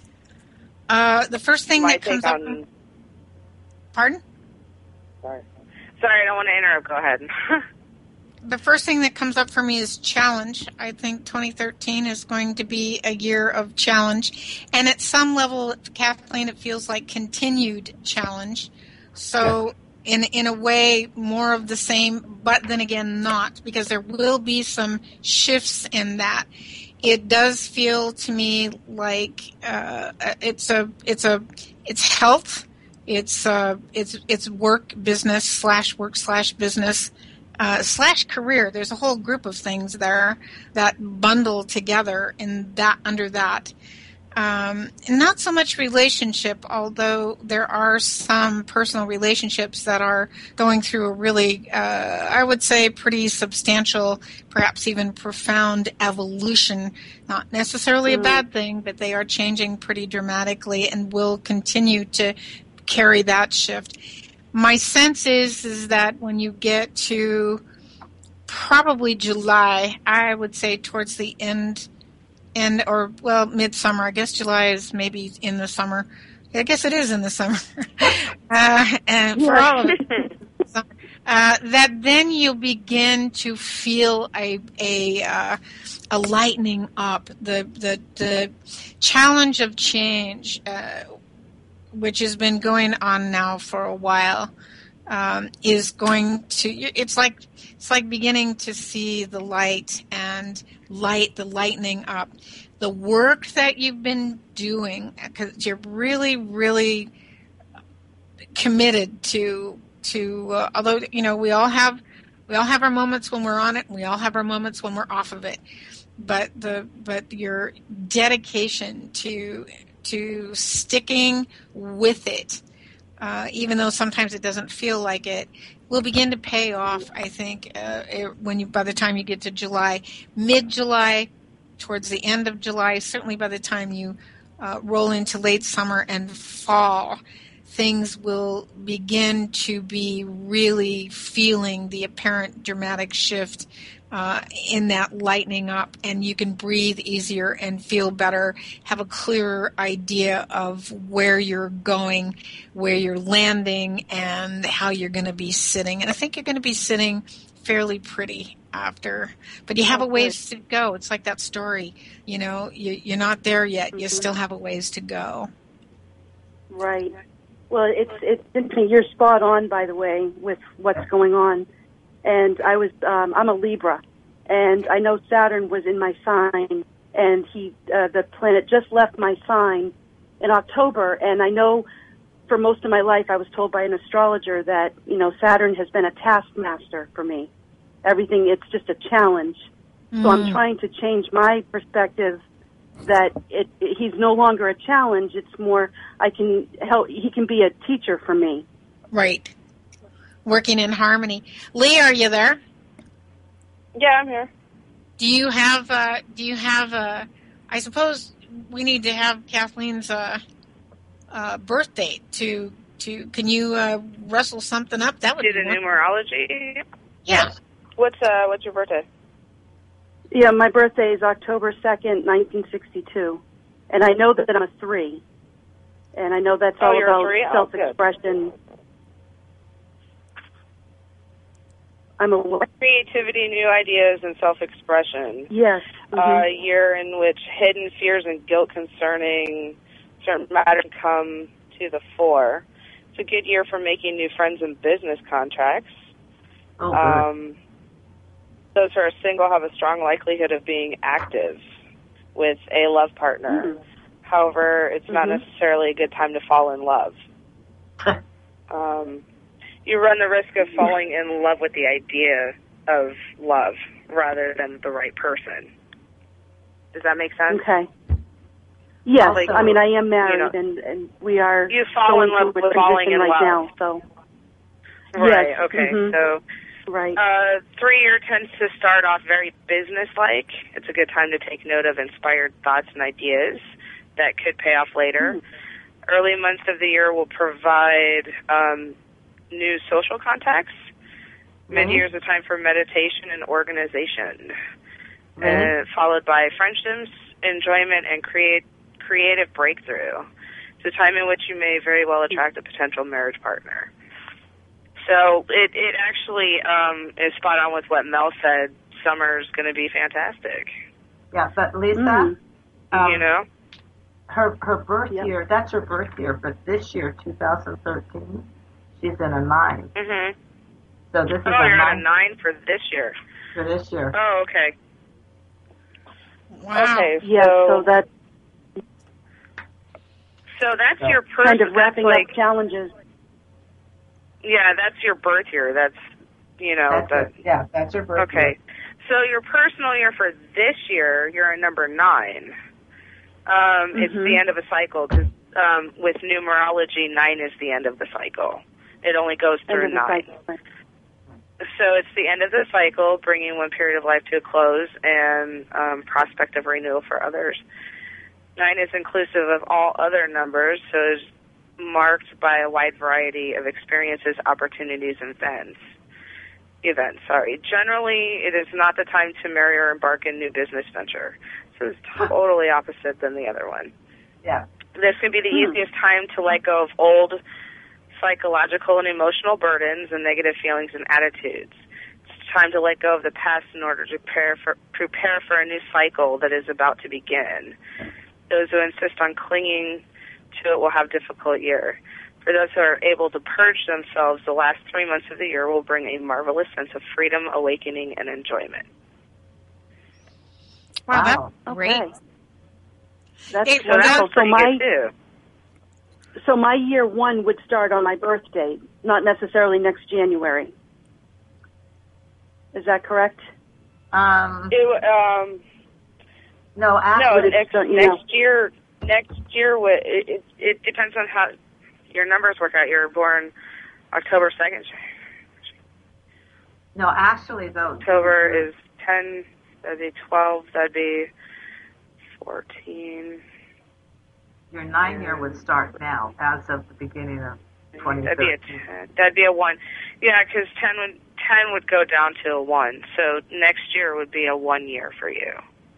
Uh, the first thing My that comes take up. on- Pardon? Sorry. Sorry, I don't want to interrupt. Go ahead. The first thing that comes up for me is challenge. I think twenty thirteen is going to be a year of challenge. And at some level, Kathleen, it feels like continued challenge. So in in a way, more of the same, but then again, not, because there will be some shifts in that. It does feel to me like uh, it's a it's a it's health, it's uh, it's it's work, business slash work slash business. Uh, slash career. There's a whole group of things there that bundle together in that under that. Um, and not so much relationship, although there are some personal relationships that are going through a really, uh, I would say, pretty substantial, perhaps even profound evolution. Not necessarily a bad thing, but they are changing pretty dramatically and will continue to carry that shift. My sense is is that when you get to probably July, I would say towards the end, end or, well, midsummer. I guess July is maybe in the summer. I guess it is in the summer. uh, and for all of it. Uh, that then you'll begin to feel a a uh, a lightening up. The, the, the challenge of change, uh, which has been going on now for a while, um, is going to, it's like, it's like beginning to see the light and light, the lightening up. The work that you've been doing, because you're really, really committed to, to, uh, although, you know, we all have, we all have our moments when we're on it, and we all have our moments when we're off of it. But the, but your dedication to, to sticking with it, uh, even though sometimes it doesn't feel like it, will begin to pay off, I think, uh, when you, by the time you get to July, mid-July, towards the end of July, certainly by the time you uh, roll into late summer and fall, things will begin to be really feeling the apparent dramatic shift Uh, in that lightening up, and you can breathe easier and feel better, have a clearer idea of where you're going, where you're landing, and how you're going to be sitting. And I think you're going to be sitting fairly pretty after, but you have a ways to go. It's like that story, you know, you, you're not there yet. You still have a ways to go. Right. Well, it's it's interesting. You're spot on, by the way, with what's going on. And I was, um, I'm a Libra, and I know Saturn was in my sign, and he, uh, the planet just left my sign in October, and I know for most of my life I was told by an astrologer that, you know, Saturn has been a taskmaster for me. Everything, it's just a challenge. Mm. So I'm trying to change my perspective that it, it, he's no longer a challenge. It's more, I can help, he can be a teacher for me. Right. Working in harmony. Lee, are you there? Yeah, I'm here. Do you have, uh, do you have, uh, I suppose we need to have Kathleen's, uh, uh, birth date to, to, can you, uh, rustle something up? That would do be the numerology. Yeah. What's, uh, what's your birthday? Yeah, my birthday is October second, nineteen sixty-two. And I know that I'm a three. And I know that's Oh, all you're a about three? Oh, self-expression. I'm a what? Creativity, new ideas, and self-expression. Yes. Mm-hmm. Uh, a year in which hidden fears and guilt concerning certain matters come to the fore. It's a good year for making new friends and business contracts. Oh, um, those who are single have a strong likelihood of being active with a love partner. Mm-hmm. However, it's not Mm-hmm. necessarily a good time to fall in love. um, you run the risk of falling in love with the idea of love rather than the right person. Does that make sense? Okay. Yes, Like, I mean, I am married, you know, and, and we are you fall in going love through a with falling transition in right love. now, so. Right, Yes, okay. mhm. So, Right. uh, three-year tends to start off very business-like. It's a good time to take note of inspired thoughts and ideas that could pay off later. Mm. Early months of the year will provide um, new social contacts. Mm-hmm. Mid-year is a time for meditation and organization, Really? uh, followed by friendships, enjoyment, and create creative breakthrough. It's a time in which you may very well attract a potential marriage partner. So it, it actually um, is spot on with what Mel said. Summer's going to be fantastic. Yeah, but Lisa, Mm. um, you know? her her birth Yep. year, that's her birth year, but this year, two thousand thirteen, she's in a nine. Mm-hmm. So this is Oh, a you're at a nine nine for this year. for this year. Oh, okay. Wow. Okay, Yeah, so, so that so that's Yeah. your person. kind of wrapping that's like, up challenges. Yeah, that's your birth year. That's, you know, That's that. it. Yeah, that's her birth year. Okay. So your personal year for this year, you're at number nine. Um, It's Mhm. the end of a cycle because um, with numerology, nine is the end of the cycle. It only goes End through of the nine. cycle. So it's the end of the cycle, bringing one period of life to a close and um, prospect of renewal for others. Nine is inclusive of all other numbers, so it's marked by a wide variety of experiences, opportunities, and events. Events, sorry. Generally, it is not the time to marry or embark in new business venture. So it's totally opposite than the other one. Yeah. This can be the Hmm. easiest time to let go of old psychological and emotional burdens and negative feelings and attitudes. It's time to let go of the past in order to prepare for, prepare for a new cycle that is about to begin. Those who insist on clinging to it will have a difficult year. For those who are able to purge themselves, the last three months of the year will bring a marvelous sense of freedom, awakening, and enjoyment. Wow, Wow. that's great. Okay. That's It- So that wonderful. was So pretty my good, too. so my year one would start on my birthday, not necessarily next January. Is that correct? Um, It, um, no, no, actually, next, so, you next know. year, next year, wa- it, it, it depends on how your numbers work out. You're born October second. no, actually, though. October is ten, that'd be twelve, that'd be fourteen. Your nine year would start now, as of the beginning of twenty That'd be a thirteen. ten. That'd be a one. Yeah, because ten would ten would go down to a one. So next year would be a one year for you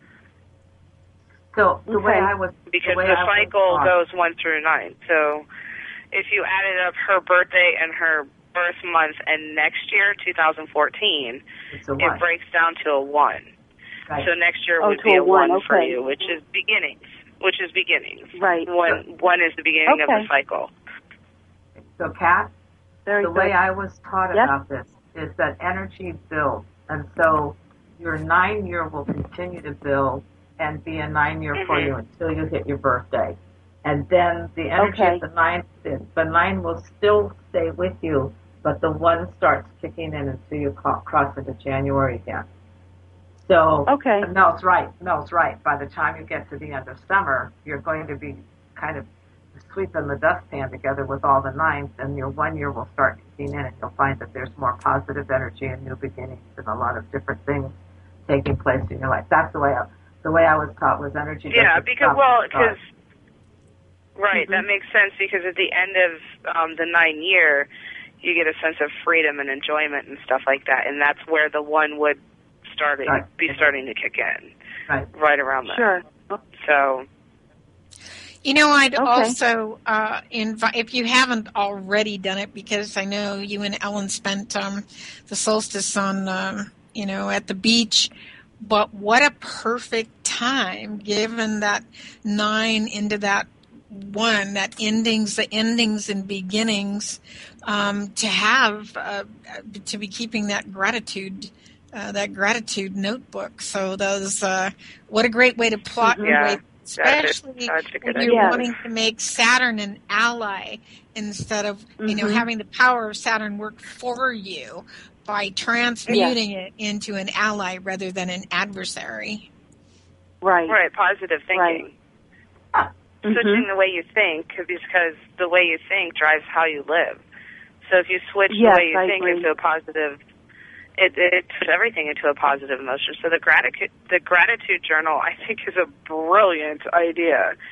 So the way Okay. I was, because the, way the I was cycle taught- goes one through nine. So if you added up her birthday and her birth month and next year, two thousand fourteen, it's a it one. breaks down to a one. Right. So next year Oh, would to be a a one, one, for okay. you, which is beginnings. Which is beginnings. Right. One one is the beginning of Okay. the cycle. So, Kat, Very the good. way I was taught Yes. about this is that energy builds, and so your nine year will continue to build and be a nine year for Mhm. you until you hit your birthday, and then the energy Okay. of the nine, the, the nine will still stay with you, but the one starts kicking in until you ca- cross into January again. So Okay. Mel's right. Mel's right. By the time you get to the end of summer, you're going to be kind of sweeping the dustpan together with all the nines, and your one year will start kicking in, and you'll find that there's more positive energy and new beginnings and a lot of different things taking place in your life. That's the way I, the way I was taught was energy. Yeah, doesn't because stop well, and start. because right, Mhm. that makes sense. Because at the end of um, the nine year, you get a sense of freedom and enjoyment and stuff like that, and that's where the one would starting Right. be starting to kick in, Right. right around there. Sure. So You know, I'd Okay. also uh, invite, if you haven't already done it, because I know you and Ellen spent um, the solstice on, um, you know, at the beach. But what a perfect time, given that nine into that one, that endings, the endings and beginnings, um, to have, uh, to be keeping that gratitude. Uh, that gratitude notebook. So those, uh, what a great way to plot Mhm. your Yeah. way, That is- especially that's a good when you're idea. wanting to make Saturn an ally instead of, you know, Mhm. having the power of Saturn work for you by transmuting it into an ally rather than an adversary. Right. right, positive thinking. Mhm. Switching the way you think, because the way you think drives how you live. So if you switch Yes, the way you I think agree. into a positive, it, it puts everything into a positive emotion. So the gratitude, the gratitude journal, I think, is a brilliant idea.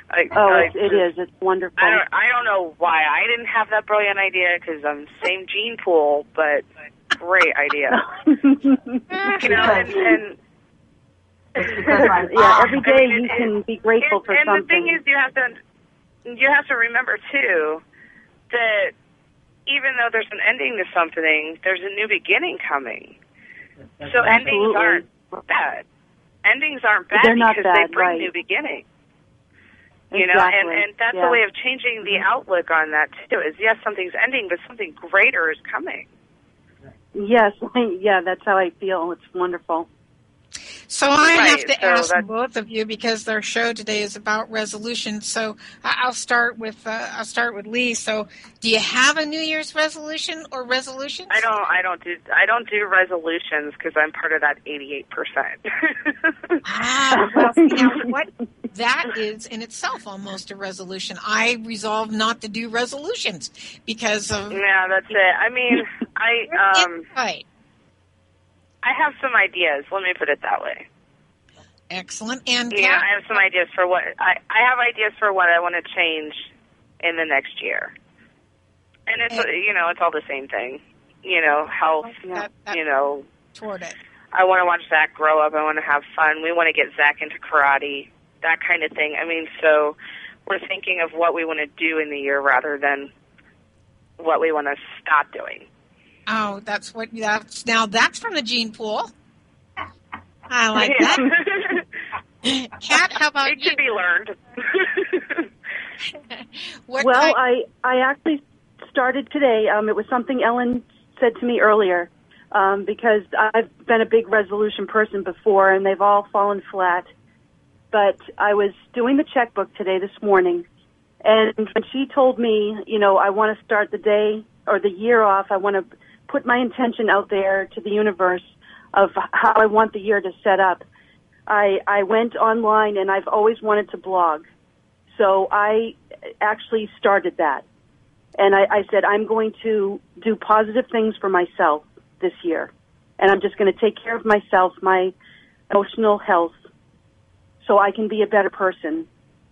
I, Oh, I it, it just- is. It's wonderful. I don't, I don't know why I didn't have that brilliant idea because I'm same gene pool, but great idea. You know, and, and It's because my yeah, mom- every day I mean, you it- can be grateful and, for and something. the thing is, you have to you have to remember too that even though there's an ending to something, there's a new beginning coming. So endings Absolutely. aren't bad. Endings aren't bad They're not because bad, they bring right. new beginnings. You know, Exactly. and, and that's Yeah. a way of changing the outlook on that too. Is yes, something's ending, but something greater is coming. Yes, yeah, that's how I feel. It's wonderful. So I Right, have to so ask that's- both of you because their show today is about resolution. So I- I'll start with uh, I'll start with Lee. So do you have a New Year's resolution or resolutions? I don't. I don't do. I don't do resolutions because I'm part of that eighty-eight percent. Ah, well, you know what? That is in itself almost a resolution. I resolve not to do resolutions because of Yeah, that's it. I mean, I um, right. I have some ideas. Let me put it that way. Excellent. And Yeah, Kat, I have some ideas for what I I have ideas for what I want to change in the next year. And it's you know it's all the same thing. You know, health. that, that You know, toward it. I want to watch Zach grow up. I want to have fun. We want to get Zach into karate, that kind of thing. I mean, so we're thinking of what we want to do in the year rather than what we want to stop doing. Oh, that's what that's now. That's from the gene pool. I like Yeah. that. Kat, how about It you? can be learned. What Well, kind- I, I actually started today. Um, it was something Ellen said to me earlier um, because I've been a big resolution person before, and they've all fallen flat. But I was doing the checkbook today this morning, and when she told me, you know, I want to start the day or the year off, I want to put my intention out there to the universe of how I want the year to set up. I, I went online, and I've always wanted to blog. So I actually started that. And I, I said, I'm going to do positive things for myself this year. And I'm just going to take care of myself, my emotional health, so I can be a better person.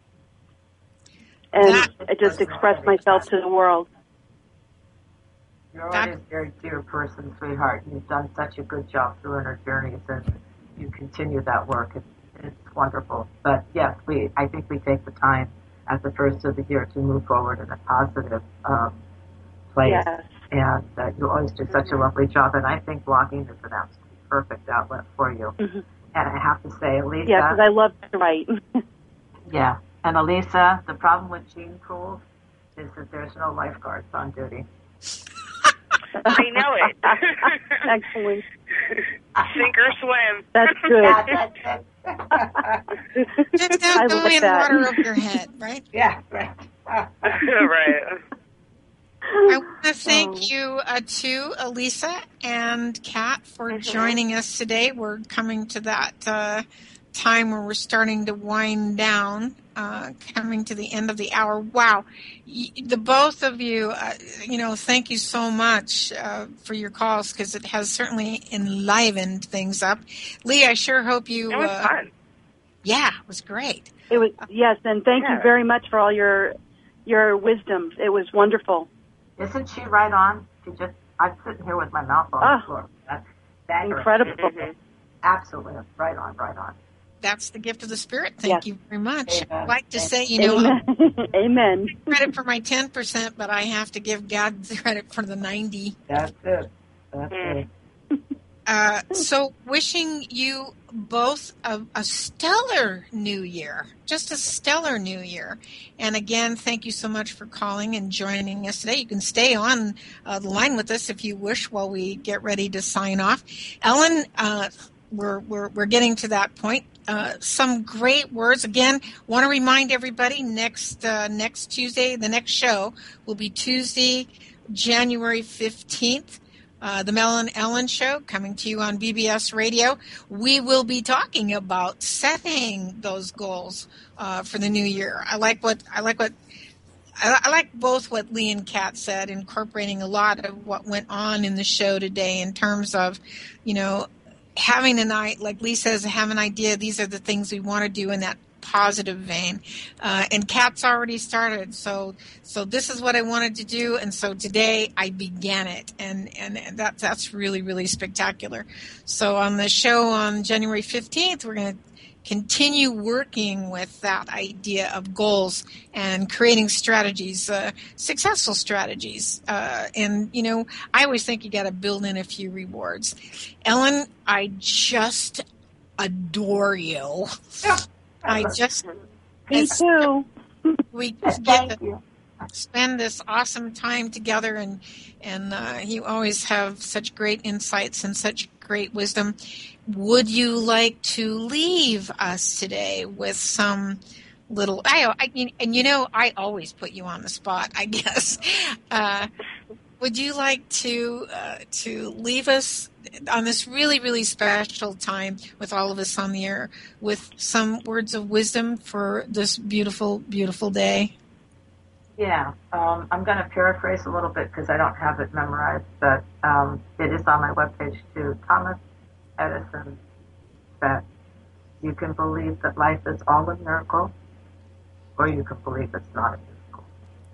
And That- I just express myself to the world. You're always a very dear person, sweetheart. You've done such a good job through our journeys, and you continue that work. It's, it's wonderful. But yes, we I think we take the time at the first of the year to move forward in a positive um, place. Yes. And uh, you always do such a lovely job. And I think blogging is an absolutely perfect outlet for you. Mm-hmm. And I have to say, Elisa. Yeah, because I love to write. Yeah. And Elisa, the problem with gene pools is that there's no lifeguards on duty. I know it. Excellent. Sink or swim. That's good. just I have go like in that. water over your head, right? Yeah, right. Right. I want to thank Oh. you uh, to Elisa and Kat for joining us today. We're coming to that uh, time where we're starting to wind down, uh, coming to the end of the hour. Wow. Y- The both of you, uh, you know, thank you so much uh, for your calls because it has certainly enlivened things up. Lee, I sure hope you... It was uh, fun. Yeah, it was great. It was yes, and thank Yeah. you very much for all your your wisdom. It was wonderful. Isn't she right on? She just, I'm sitting here with my mouth on Ah. the floor. That's that Incredible. Mhm. Absolutely. Right on, right on. That's the gift of the Spirit. Thank Yes. you very much. Amen. I'd like to say, you know, Amen. Amen. credit for my ten percent, but I have to give God the credit for the ninety. That's it. That's Mm. it. Uh, so wishing you both a, a stellar new year, just a stellar new year. And again, thank you so much for calling and joining us today. You can stay on uh, the line with us if you wish while we get ready to sign off. Ellen, uh, we're, we're, we're getting to that point. Uh, some great words. Again, want to remind everybody next uh, next Tuesday, the next show will be Tuesday, January fifteenth. Uh, the Mel and Ellen Show coming to you on B B S Radio. We will be talking about setting those goals uh, for the new year. I like what I like what I, I like both what Lee and Kat said, incorporating a lot of what went on in the show today in terms of, you know, having an idea, like Lee says, have an idea. These are the things we want to do, and that positive vein. Uh, and Kat's already started. So, so this is what I wanted to do. And so today I began it. And, and, and that, that's really, really spectacular. So on the show on January fifteenth, we're going to continue working with that idea of goals and creating strategies, uh, successful strategies. Uh, and, you know, I always think you got to build in a few rewards. Ellen, I just adore you. I just... Me too. We get to spend this awesome time together, and, and uh, you always have such great insights and such great wisdom. Would you like to leave us today with some little, I, I, and you know, I always put you on the spot, I guess. Uh, would you like to, uh, to leave us on this really, really special time with all of us on the air with some words of wisdom for this beautiful, beautiful day? Yeah, um, I'm going to paraphrase a little bit because I don't have it memorized, but um, it is on my webpage too. Thomas Edison said, you can believe that life is all a miracle, or you can believe it's not a miracle.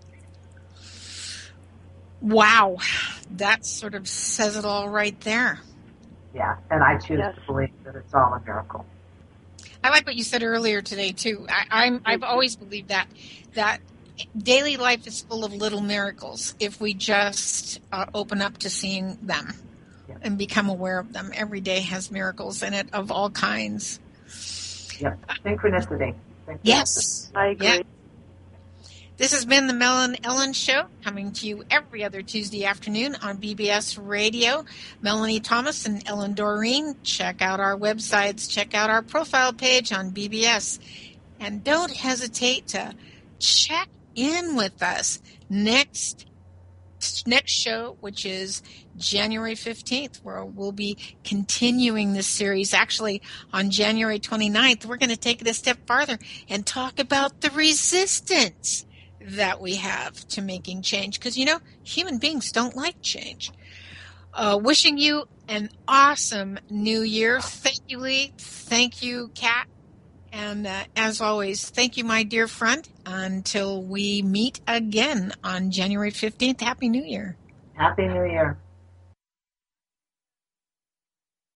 Wow, that sort of says it all right there. Yeah, and I choose Yes. to believe that it's all a miracle. I like what you said earlier today too. I, I'm I've always believed that that daily life is full of little miracles if we just uh, open up to seeing them. Yeah. And become aware of them. Every day has miracles in it of all kinds. Yep, synchronicity. synchronicity. Yes. I agree. Yeah. This has been the Mel and Ellen Show, coming to you every other Tuesday afternoon on B B S Radio. Melanie Thomas and Ellen Doreen. Check out our websites. Check out our profile page on B B S. And don't hesitate to check in with us next next show, which is January fifteenth, where we'll be continuing this series. Actually, on January twenty-ninth, we're going to take it a step farther and talk about the resistance that we have to making change. Because, you know, human beings don't like change. Uh, wishing you an awesome new year. Thank you, Lee. Thank you, Kat. And uh, as always, thank you, my dear friend. Until we meet again on January fifteenth, Happy New Year. Happy New Year.